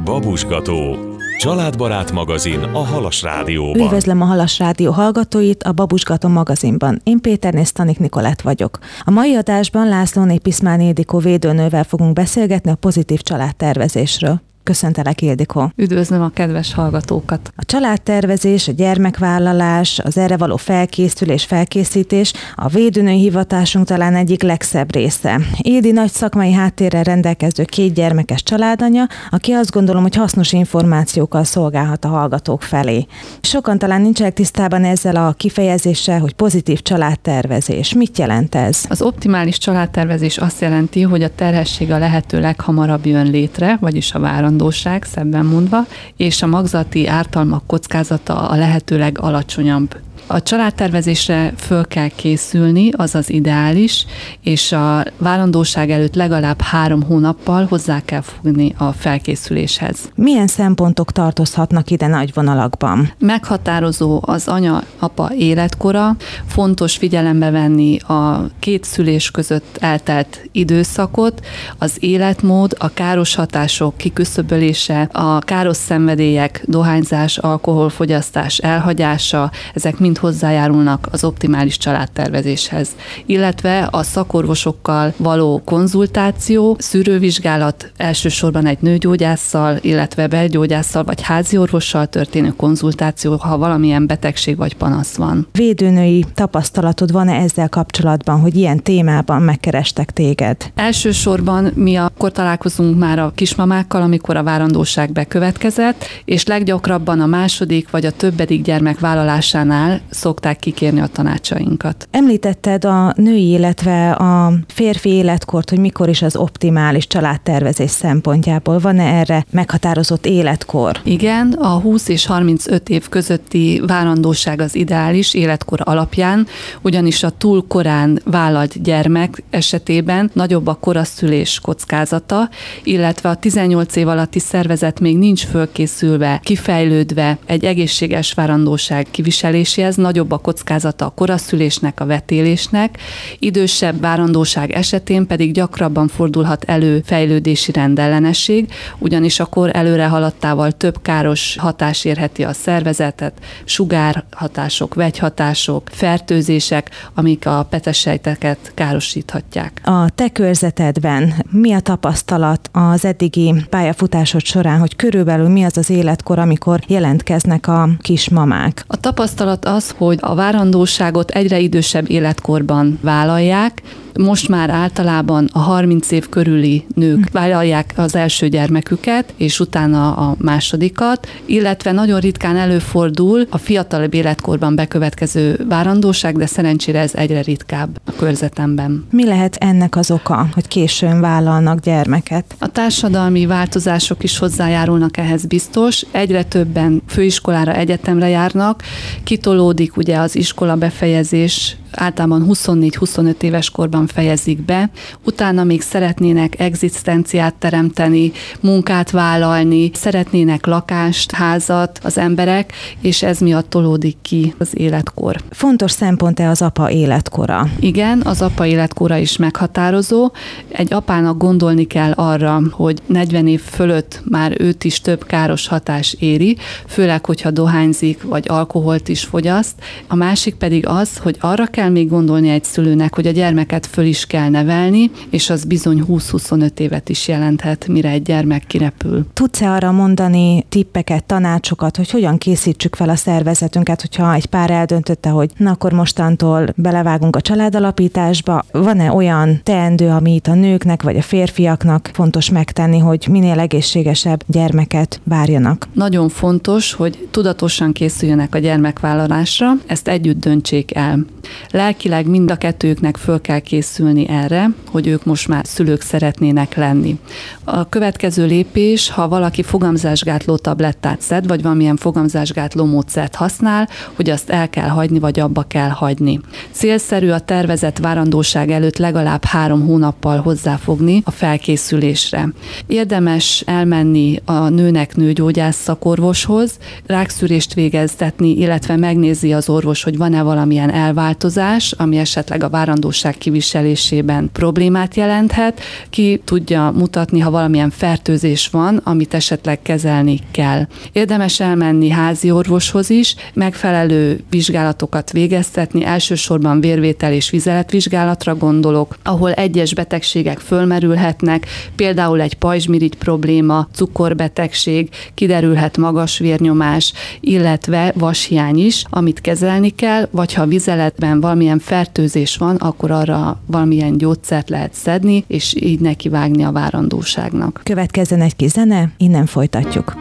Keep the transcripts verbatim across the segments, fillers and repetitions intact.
Babusgató, családbarát magazin a Halas Rádióban. Üdvözlöm a Halas Rádió hallgatóit a Babusgató magazinban. Én Péterné Stanik Nikolett vagyok. A mai adásban Lászlóné Piszmán Ildikó védőnővel fogunk beszélgetni a pozitív családtervezésről. Köszöntelek, Ildikó! Üdvözlöm a kedves hallgatókat! A családtervezés, a gyermekvállalás, az erre való felkészülés, felkészítés a védőnői hivatásunk talán egyik legszebb része. Ildi nagy szakmai háttérrel rendelkező két gyermekes családanya, aki azt gondolom, hogy hasznos információkkal szolgálhat a hallgatók felé. Sokan talán nincsenek tisztában ezzel a kifejezéssel, hogy pozitív családtervezés. Mit jelent ez? Az optimális családtervezés azt jelenti, hogy a terhesség a lehető leghamarabb jön létre, vagyis a várandóság, szebben mondva, és a magzati ártalmak kockázata a lehető legalacsonyabb. A családtervezésre föl kell készülni, az az ideális, és a várandóság előtt legalább három hónappal hozzá kell fogni a felkészüléshez. Milyen szempontok tartozhatnak ide nagy vonalakban? Meghatározó az anya-apa életkora, fontos figyelembe venni a két szülés között eltelt időszakot, az életmód, a káros hatások kiküszöbölése, a káros szenvedélyek, dohányzás, alkoholfogyasztás elhagyása, ezek mind hozzájárulnak az optimális családtervezéshez, illetve a szakorvosokkal való konzultáció, szűrővizsgálat, elsősorban egy nőgyógyásszal, illetve belgyógyásszal vagy háziorvossal történő konzultáció, ha valamilyen betegség vagy panasz van. Védőnői tapasztalatod van-e ezzel kapcsolatban, hogy ilyen témában megkerestek téged? Elsősorban mi akkor találkozunk már a kismamákkal, amikor a várandóság bekövetkezett, és leggyakrabban a második vagy a többedik gyermek vállalásánál szokták kikérni a tanácsainkat. Említetted a női, illetve a férfi életkort, hogy mikor is az optimális családtervezés szempontjából. Van-e erre meghatározott életkor? Igen, a húsz és harmincöt év közötti várandóság az ideális életkor alapján, ugyanis a túl korán vállalt gyermek esetében nagyobb a koraszülés kockázata, illetve a tizennyolc év alatti szervezet még nincs fölkészülve, kifejlődve egy egészséges várandóság kiviseléséhez, nagyobb a kockázata a koraszülésnek, a vetélésnek, idősebb várandóság esetén pedig gyakrabban fordulhat elő fejlődési rendellenesség, ugyanis a kor előre haladtával több káros hatás érheti a szervezetet, sugárhatások, vegyhatások, fertőzések, amik a petessejteket károsíthatják. A te körzetedben mi a tapasztalat az eddigi pályafutásod során, hogy körülbelül mi az az életkor, amikor jelentkeznek a kismamák? A tapasztalat az, hogy a várandóságot egyre idősebb életkorban vállalják. Most már általában a harminc év körüli nők vállalják az első gyermeküket, és utána a másodikat, illetve nagyon ritkán előfordul a fiatalabb életkorban bekövetkező várandóság, de szerencsére ez egyre ritkább a körzetemben. Mi lehet ennek az oka, hogy későn vállalnak gyermeket? A társadalmi változások is hozzájárulnak ehhez biztos. Egyre többen főiskolára, egyetemre járnak, kitolódik ugye az iskola befejezés, általában huszonnégy-huszonöt éves korban fejezik be, utána még szeretnének egzisztenciát teremteni, munkát vállalni, szeretnének lakást, házat az emberek, és ez miatt tolódik ki az életkor. Fontos szempont-e az apa életkora? Igen, az apa életkora is meghatározó. Egy apának gondolni kell arra, hogy negyven év fölött már őt is több káros hatás éri, főleg, hogyha dohányzik, vagy alkoholt is fogyaszt. A másik pedig az, hogy arra kell még gondolni egy szülőnek, hogy a gyermeket föl is kell nevelni, és az bizony húsz-huszonöt évet is jelenthet, mire egy gyermek kirepül. Tudsz-e arra mondani tippeket, tanácsokat, hogy hogyan készítsük fel a szervezetünket, hogyha egy pár eldöntötte, hogy na akkor mostantól belevágunk a családalapításba? Van-e olyan teendő, amit a nőknek vagy a férfiaknak fontos megtenni, hogy minél egészségesebb gyermeket várjanak? Nagyon fontos, hogy tudatosan készüljenek a gyermekvállalásra, ezt együtt döntsék el. Lelkileg mind a kettőknek föl kell készülni erre, hogy ők most már szülők szeretnének lenni. A következő lépés, ha valaki fogamzásgátló tablettát szed, vagy valamilyen fogamzásgátló módszert használ, hogy azt el kell hagyni, vagy abba kell hagyni. Célszerű a tervezett várandóság előtt legalább három hónappal hozzáfogni a felkészülésre. Érdemes elmenni a nőnek nőgyógyász szakorvoshoz, rákszűrést végeztetni, illetve megnézi az orvos, hogy van-e valamilyen elváltozás, változás, ami esetleg a várandóság kiviselésében problémát jelenthet. Ki tudja mutatni, ha valamilyen fertőzés van, amit esetleg kezelni kell. Érdemes elmenni házi orvoshoz is, megfelelő vizsgálatokat végeztetni, elsősorban vérvétel és vizeletvizsgálatra gondolok, ahol egyes betegségek fölmerülhetnek, például egy pajzsmirigy probléma, cukorbetegség, kiderülhet magas vérnyomás, illetve vashiány is, amit kezelni kell, vagy ha a vizeletben valamilyen fertőzés van, akkor arra valamilyen gyógyszert lehet szedni, és így nekivágni a várandóságnak. Következzen egy kis zene, innen folytatjuk.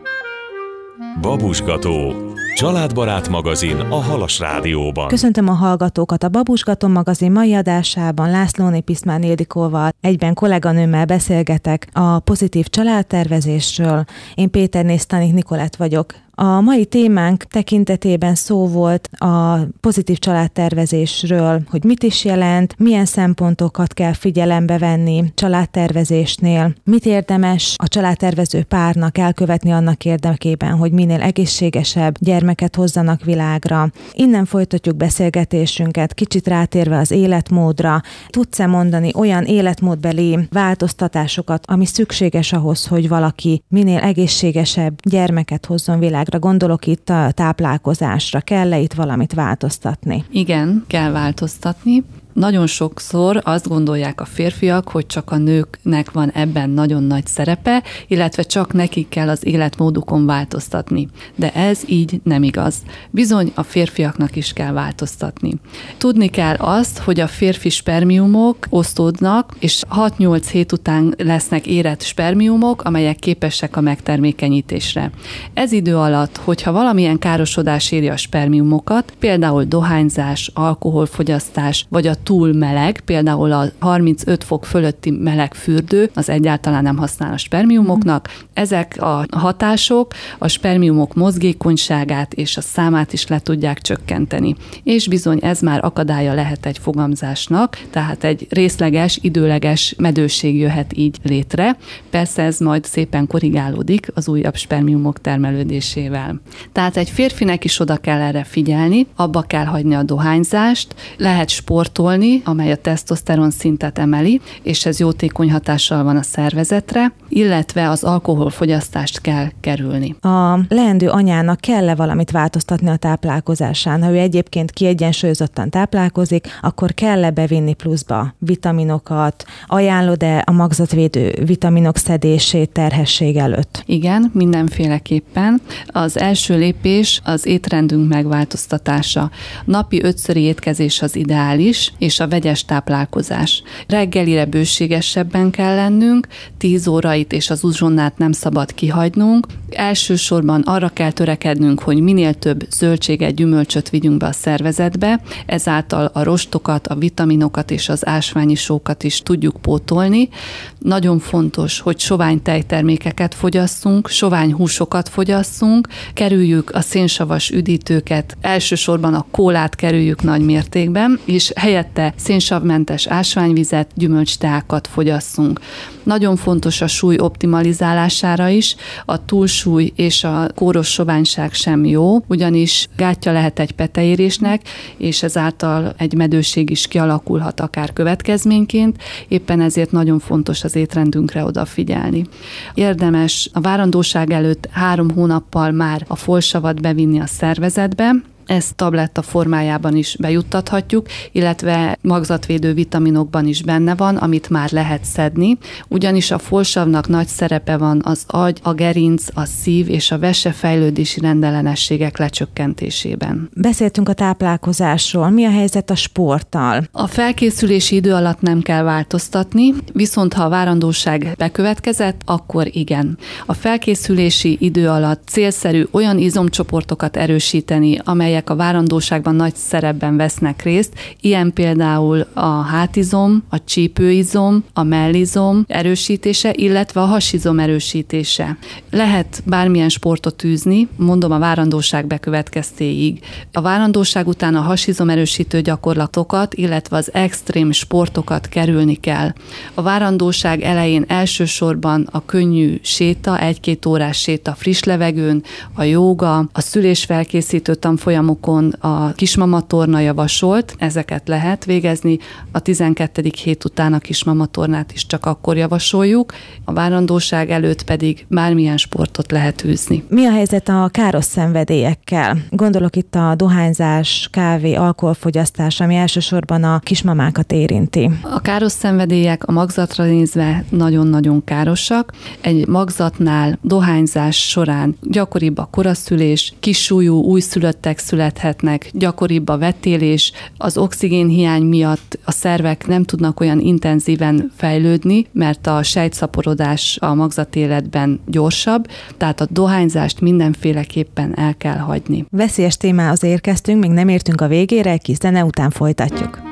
Babusgató. Családbarát magazin a Halas Rádióban. Köszöntöm a hallgatókat. A Babusgató magazin mai adásában Lászlóné Piszmán Ildikóval, egyben kolléganőmmel beszélgetek a pozitív családtervezésről. Én Péterné Stanik Nikolett vagyok. A mai témánk tekintetében szó volt a pozitív családtervezésről, hogy mit is jelent, milyen szempontokat kell figyelembe venni családtervezésnél, mit érdemes a családtervező párnak elkövetni annak érdekében, hogy minél egészségesebb gyermeket hozzanak világra. Innen folytatjuk beszélgetésünket, kicsit rátérve az életmódra. Tudsz-e mondani olyan életmódbeli változtatásokat, ami szükséges ahhoz, hogy valaki minél egészségesebb gyermeket hozzon világra? Gondolok itt a táplálkozásra. Kell-e itt valamit változtatni? Igen, kell változtatni. Nagyon sokszor azt gondolják a férfiak, hogy csak a nőknek van ebben nagyon nagy szerepe, illetve csak nekik kell az életmódukon változtatni. De ez így nem igaz. Bizony a férfiaknak is kell változtatni. Tudni kell azt, hogy a férfi spermiumok osztódnak, és hat-nyolc hét után lesznek érett spermiumok, amelyek képesek a megtermékenyítésre. Ez idő alatt, hogyha valamilyen károsodás éri a spermiumokat, például dohányzás, alkoholfogyasztás, vagy a túl meleg, például a harmincöt fok fölötti meleg fürdő, az egyáltalán nem használ a spermiumoknak. Ezek a hatások a spermiumok mozgékonyságát és a számát is le tudják csökkenteni. És bizony ez már akadálya lehet egy fogamzásnak, tehát egy részleges, időleges medőség jöhet így létre. Persze ez majd szépen korrigálódik az újabb spermiumok termelődésével. Tehát egy férfinek is oda kell erre figyelni, abba kell hagyni a dohányzást, lehet sportolni, amely a tesztoszteron szintet emeli, és ez jótékony hatással van a szervezetre, illetve az alkoholfogyasztást kell kerülni. A leendő anyának kell-e valamit változtatni a táplálkozásán? Ha ő egyébként kiegyensúlyozottan táplálkozik, akkor kell-e bevinni pluszba vitaminokat? Ajánlod-e a magzatvédő vitaminok szedését terhesség előtt? Igen, mindenféleképpen. Az első lépés az étrendünk megváltoztatása. Napi ötszöri étkezés az ideális, és a vegyes táplálkozás. Reggelire bőségesebben kell lennünk, tíz órait és az uzsonnát nem szabad kihagynunk. Elsősorban arra kell törekednünk, hogy minél több zöldséget, gyümölcsöt vigyünk be a szervezetbe, ezáltal a rostokat, a vitaminokat és az ásványi sókat is tudjuk pótolni. Nagyon fontos, hogy sovány tejtermékeket fogyasszunk, sovány húsokat fogyasszunk, kerüljük a szénsavas üdítőket, elsősorban a kólát kerüljük nagy mértékben, és helyette szénsavmentes ásványvizet, gyümölcsteákat fogyasszunk. Nagyon fontos a súly optimalizálására is, a túlsúly és a kóros soványság sem jó, ugyanis gátja lehet egy peteérésnek, és ezáltal egy medőség is kialakulhat akár következményként, éppen ezért nagyon fontos az étrendünkre odafigyelni. Érdemes a várandóság előtt három hónappal már a folsavat bevinni a szervezetbe, ezt tabletta formájában is bejuttathatjuk, illetve magzatvédő vitaminokban is benne van, amit már lehet szedni, ugyanis a folsavnak nagy szerepe van az agy, a gerinc, a szív és a vese fejlődési rendellenességek lecsökkentésében. Beszéltünk a táplálkozásról. Mi a helyzet a sporttal? A felkészülési idő alatt nem kell változtatni, viszont ha a várandóság bekövetkezett, akkor igen. A felkészülési idő alatt célszerű olyan izomcsoportokat erősíteni, amelyek a várandóságban nagy szerepben vesznek részt, ilyen például a hátizom, a csípőizom, a mellizom erősítése, illetve a hasizom erősítése. Lehet bármilyen sportot űzni, mondom a várandóság bekövetkeztéig. A várandóság után a hasizom erősítő gyakorlatokat, illetve az extrém sportokat kerülni kell. A várandóság elején elsősorban a könnyű séta, egy-két órás séta friss levegőn, a jóga, a szülésfelkészítő tanfolyamok, számokon a kismamatorna javasolt, ezeket lehet végezni, a tizenkettedik hét után a kismamatornát is csak akkor javasoljuk, a várandóság előtt pedig bármilyen sportot lehet űzni. Mi a helyzet a káros szenvedélyekkel? Gondolok itt a dohányzás, kávé, alkoholfogyasztás, ami elsősorban a kismamákat érinti. A káros szenvedélyek a magzatra nézve nagyon-nagyon károsak. Egy magzatnál dohányzás során gyakoribb a koraszülés, kissúlyú újszülöttek születhetnek, gyakoribb a vetélés, az oxigénhiány miatt a szervek nem tudnak olyan intenzíven fejlődni, mert a sejtszaporodás a magzatéletben gyorsabb, tehát a dohányzást mindenféleképpen el kell hagyni. Veszélyes témához érkeztünk, még nem értünk a végére, kis zene után folytatjuk.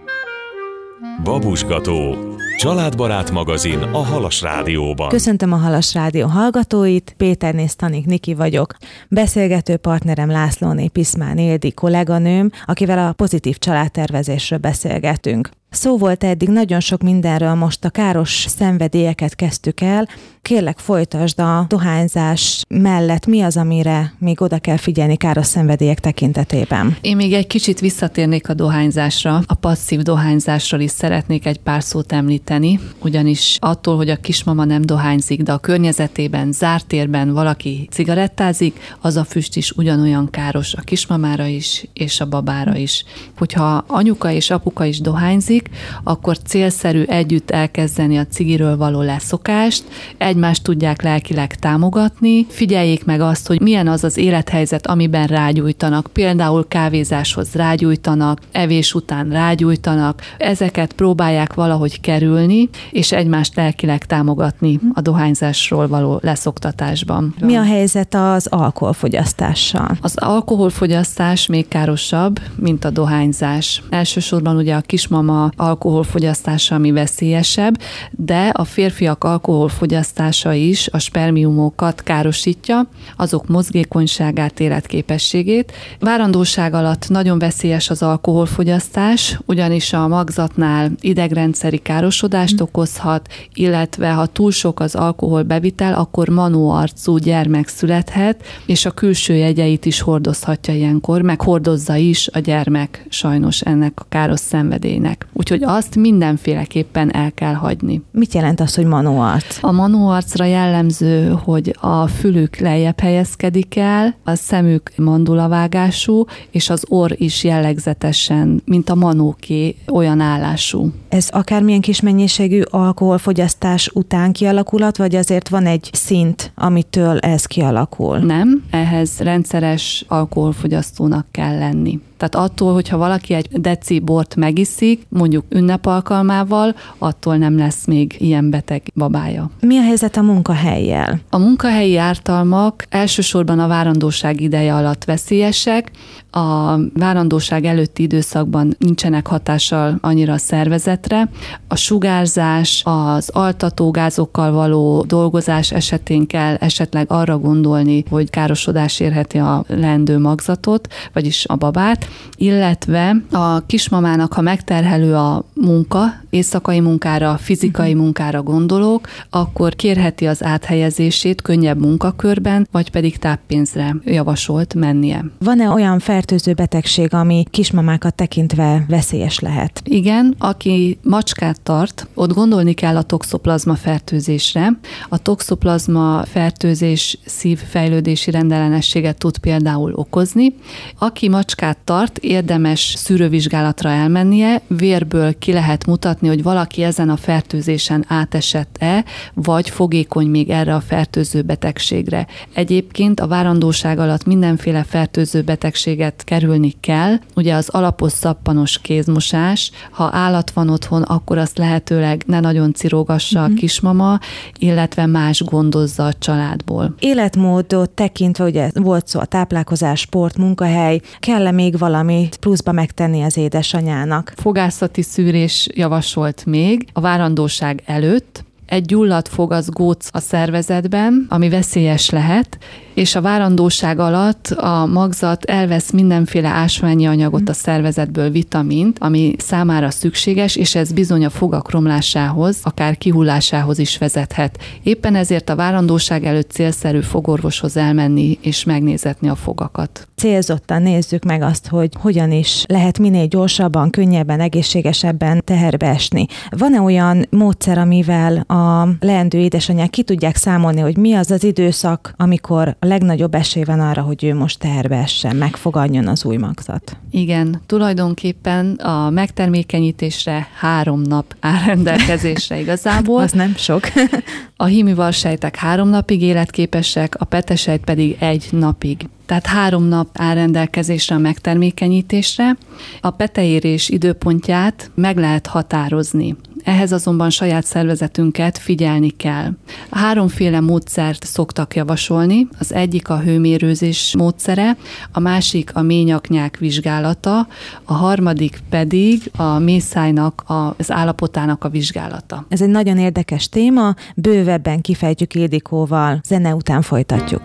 Babusgató. Családbarát magazin a Halas Rádióban. Köszöntöm a Halas Rádió hallgatóit, Péterné Stanik Niki vagyok. Beszélgető partnerem Lászlóné Piszmán Ildi kolléganőm, akivel a pozitív családtervezésről beszélgetünk. Szó volt eddig nagyon sok mindenről, most a káros szenvedélyeket kezdtük el. Kérlek, folytasd a dohányzás mellett, mi az, amire még oda kell figyelni káros szenvedélyek tekintetében? Én még egy kicsit visszatérnék a dohányzásra. A passzív dohányzásról is szeretnék egy pár szót említeni, ugyanis attól, hogy a kismama nem dohányzik, de a környezetében, zárt térben valaki cigarettázik, az a füst is ugyanolyan káros a kismamára is, és a babára is. Hogyha anyuka és apuka is dohányzik, akkor célszerű együtt elkezdeni a cigiről való leszokást, egymást tudják lelkileg támogatni, figyeljék meg azt, hogy milyen az az élethelyzet, amiben rágyújtanak, például kávézáshoz rágyújtanak, evés után rágyújtanak, ezeket próbálják valahogy kerülni, és egymást lelkileg támogatni a dohányzásról való leszoktatásban. Mi a helyzet az alkoholfogyasztással? Az alkoholfogyasztás még károsabb, mint a dohányzás. Elsősorban ugye a kismama alkoholfogyasztása, ami veszélyesebb, de a férfiak alkoholfogyasztása is a spermiumokat károsítja, azok mozgékonyságát, életképességét. Várandóság alatt nagyon veszélyes az alkoholfogyasztás, ugyanis a magzatnál idegrendszeri károsodást okozhat, illetve ha túl sok az alkoholbevitel, akkor manóarcú gyermek születhet, és a külső jegyeit is hordozhatja ilyenkor, meg hordozza is a gyermek sajnos ennek a káros szenvedélynek. Úgyhogy azt mindenféleképpen el kell hagyni. Mit jelent az, hogy manóarc? A manóarcra jellemző, hogy a fülük lejjebb helyezkedik el, a szemük mandulavágású, és az orr is jellegzetesen, mint a manóké, olyan állású. Ez akármilyen kis mennyiségű alkoholfogyasztás után kialakulhat, vagy azért van egy szint, amitől ez kialakul? Nem, ehhez rendszeres alkoholfogyasztónak kell lenni. Tehát attól, hogyha valaki egy deci bort megiszik, mondjuk ünnep alkalmával, attól nem lesz még ilyen beteg babája. Mi a helyzet a munkahellyel? A munkahelyi ártalmak elsősorban a várandóság ideje alatt veszélyesek. A várandóság előtti időszakban nincsenek hatással annyira a szervezetre. A sugárzás, az altatógázokkal való dolgozás esetén kell esetleg arra gondolni, hogy károsodás érheti a leendő magzatot, vagyis a babát, illetve a kismamának, ha megterhelő a munka, éjszakai munkára, fizikai munkára gondolok, akkor kérheti az áthelyezését könnyebb munkakörben, vagy pedig táppénzre javasolt mennie. Van-e olyan fertőző betegség, ami kismamákat tekintve veszélyes lehet? Igen, aki macskát tart, ott gondolni kell a toxoplazma fertőzésre. A toxoplazma fertőzés szívfejlődési rendellenességet tud például okozni. Aki macskát tart, érdemes szűrővizsgálatra elmennie, vérből ki lehet mutatni, hogy valaki ezen a fertőzésen átesett-e, vagy fogékony még erre a fertőző betegségre. Egyébként a várandóság alatt mindenféle fertőző betegséget kerülni kell. Ugye az alapos szappanos kézmosás, ha állat van otthon, akkor azt lehetőleg ne nagyon cirogassa uh-huh. a kismama, illetve más gondozza a családból. Életmódot tekintve, ugye volt szó a táplálkozás, sport, munkahely, kell-e még valamit pluszba megtenni az édesanyának? Fogászati szűrés javasolt még a várandóság előtt. egy gyulladt fog az góc a szervezetben, ami veszélyes lehet, és a várandóság alatt a magzat elvesz mindenféle ásványi anyagot a szervezetből, vitamint, ami számára szükséges, és ez bizony a fogak romlásához, akár kihullásához is vezethet. Éppen ezért a várandóság előtt célszerű fogorvoshoz elmenni és megnézetni a fogakat. Célzottan nézzük meg azt, hogy hogyan is lehet minél gyorsabban, könnyebben, egészségesebben teherbe esni. Van-e olyan módszer, amivel a leendő édesanyák ki tudják számolni, hogy mi az az időszak, amikor a legnagyobb esély van arra, hogy ő most teherbe essen, megfogadjon az új magzat? Igen, tulajdonképpen a megtermékenyítésre három nap áll rendelkezésre igazából. Az nem sok. A hímivarsejtek három napig életképesek, a petesejt pedig egy napig. Tehát három nap áll rendelkezésre a megtermékenyítésre. A peteérés időpontját meg lehet határozni. Ehhez azonban saját szervezetünket figyelni kell. Háromféle módszert szoktak javasolni. Az egyik a hőmérőzés módszere, a másik a méhnyaknyák vizsgálata, a harmadik pedig a méhszájnak az állapotának a vizsgálata. Ez egy nagyon érdekes téma, bővebben kifejtjük Ildikóval, zene után folytatjuk.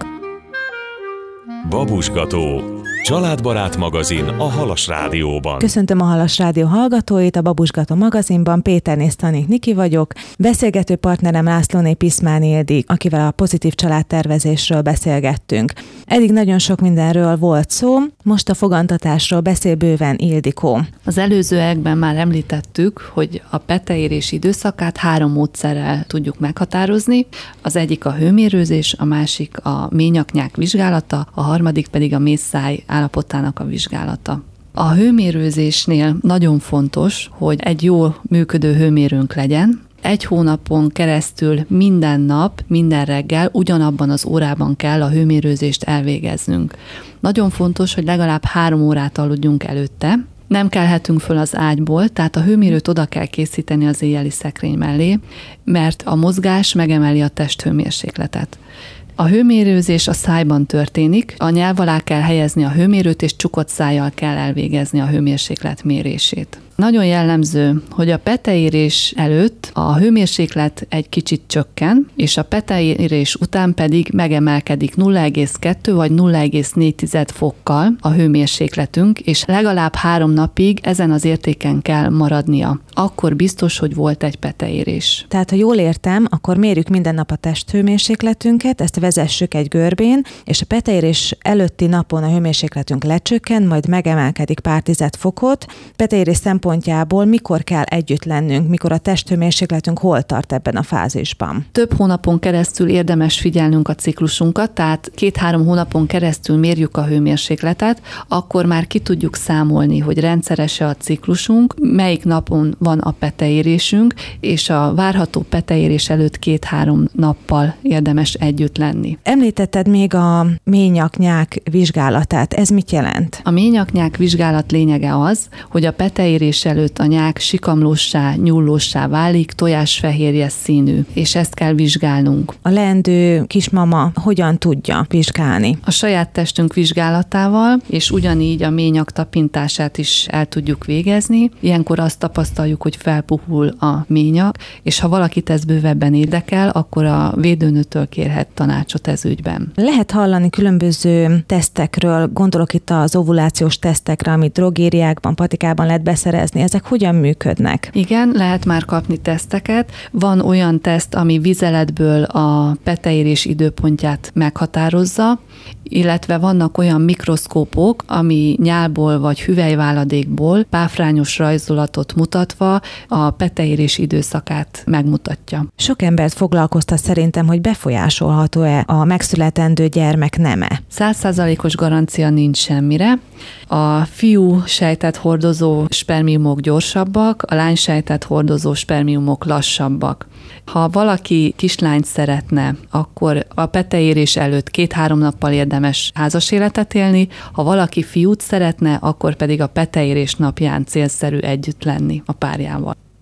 Babusgató. Családbarát magazin a Halas Rádióban. Köszöntöm a Halas Rádió hallgatóit, a Babusgató magazinban Péterné Stanik Niki vagyok. Beszélgető partnerem Lászlóné Piszmán Ildi, akivel a pozitív családtervezésről beszélgettünk. Eddig nagyon sok mindenről volt szó, most a fogantatásról beszél bőven Ildikó. Az előzőekben már említettük, hogy a peteérés időszakát három módszerrel tudjuk meghatározni. Az egyik a hőmérőzés, a másik a méhnyaknyák vizsgálata, a harmadik pedig a méhszáj állapotának a vizsgálata. A hőmérőzésnél nagyon fontos, hogy egy jól működő hőmérőnk legyen. Egy hónapon keresztül minden nap, minden reggel ugyanabban az órában kell a hőmérőzést elvégeznünk. Nagyon fontos, hogy legalább három órát aludjunk előtte. Nem kelhetünk föl az ágyból, tehát a hőmérőt oda kell készíteni az éjjeli szekrény mellé, mert a mozgás megemeli a testhőmérsékletet. A hőmérőzés a szájban történik, a nyelv alá kell helyezni a hőmérőt, és csukott szájjal kell elvégezni a hőmérséklet mérését. Nagyon jellemző, hogy a peteérés előtt a hőmérséklet egy kicsit csökken, és a peteérés után pedig megemelkedik nulla egész kettő vagy nulla egész négy fokkal a hőmérsékletünk, és legalább három napig ezen az értéken kell maradnia. Akkor biztos, hogy volt egy peteérés. Tehát, ha jól értem, akkor mérjük minden nap a testhőmérsékletünket, ezt vezessük egy görbén, és a peteérés előtti napon a hőmérsékletünk lecsökken, majd megemelkedik pár tized fokot. Peteérés szempontjából mikor kell együtt lennünk, mikor a testhőmérsékletünk hol tart ebben a fázisban? Több hónapon keresztül érdemes figyelnünk a ciklusunkat, tehát két-három hónapon keresztül mérjük a hőmérsékletet, akkor már ki tudjuk számolni, hogy rendszeres-e a ciklusunk, melyik napon van a peteérésünk, és a várható peteérés előtt két-három nappal érdemes együtt lenni. Említetted még a méhnyaknyák vizsgálatát. Ez mit jelent? A méhnyaknyák vizsgálat lényege az, hogy a peteérés előtt a nyák sikamlóssá, nyúllóssá válik, tojásfehérje színű, és ezt kell vizsgálnunk. A leendő kismama hogyan tudja vizsgálni? A saját testünk vizsgálatával, és ugyanígy a méhnyak tapintását is el tudjuk végezni. Ilyenkor azt tapasztaljuk, hogy felpuhul a méhnyak, és ha valakit ez bővebben érdekel, akkor a védőnőtől kérhet tanácsot ez ügyben. Lehet hallani különböző tesztekről, gondolok itt az ovulációs tesztekre, amit drogériákban, patikában lehet beszerezni. Ezek hogyan működnek? Igen, lehet már kapni teszteket. Van olyan teszt, ami vizeletből a peteérés időpontját meghatározza, illetve vannak olyan mikroszkópok, ami nyálból vagy hüvelyváladékból páfrányos rajzolatot mutatva a peteérés időszakát megmutatja. Sok embert foglalkoztat szerintem, hogy befolyásolható-e a megszületendő gyermek neme? Száz százalékos garancia nincs semmire. A fiú sejtet hordozó spermiumok gyorsabbak, a lány sejtet hordozó spermiumok lassabbak. Ha valaki kislányt szeretne, akkor a peteérés előtt két-három nappal érdemes házas életet élni, ha valaki fiút szeretne, akkor pedig a peteérés napján célszerű együtt lenni a párjával.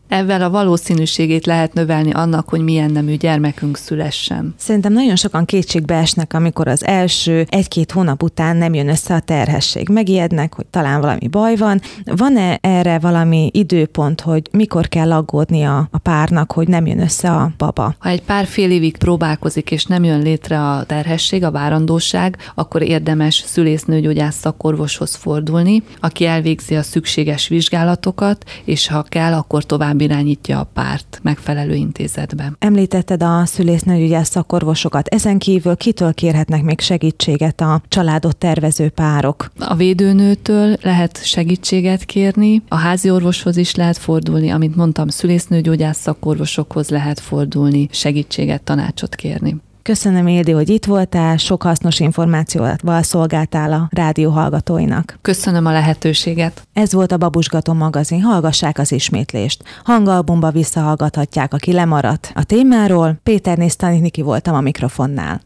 Ezzel a valószínűségét lehet növelni annak, hogy milyen nemű gyermekünk szülessen. Szerintem nagyon sokan kétségbe esnek, amikor az első egy-két hónap után nem jön össze a terhesség. Megijednek, hogy talán valami baj van. Van-e erre valami időpont, hogy mikor kell aggódnia a párnak, hogy nem jön össze a baba? Ha egy pár fél évig próbálkozik, és nem jön létre a terhesség, a várandóság, akkor érdemes szülésznőgyógyász szakorvoshoz fordulni, aki elvégzi a szükséges vizsgálatokat, és ha kell, akkor tovább irányítja a párt megfelelő intézetbe. Említetted a szülésznőgyógyász szakorvosokat. Ezen kívül kitől kérhetnek még segítséget a családot tervező párok? A védőnőtől lehet segítséget kérni, a házi orvoshoz is lehet fordulni, amint mondtam, szülésznőgyógyász szakorvosokhoz lehet fordulni, segítséget, tanácsot kérni. Köszönöm, Ildi, hogy itt voltál, sok hasznos információval szolgáltál a rádió hallgatóinak. Köszönöm a lehetőséget. Ez volt a Babusgató magazin, hallgassák az ismétlést. Hangalbumba visszahallgathatják, aki lemaradt. A témáról Péterné Stanicki voltam a mikrofonnál.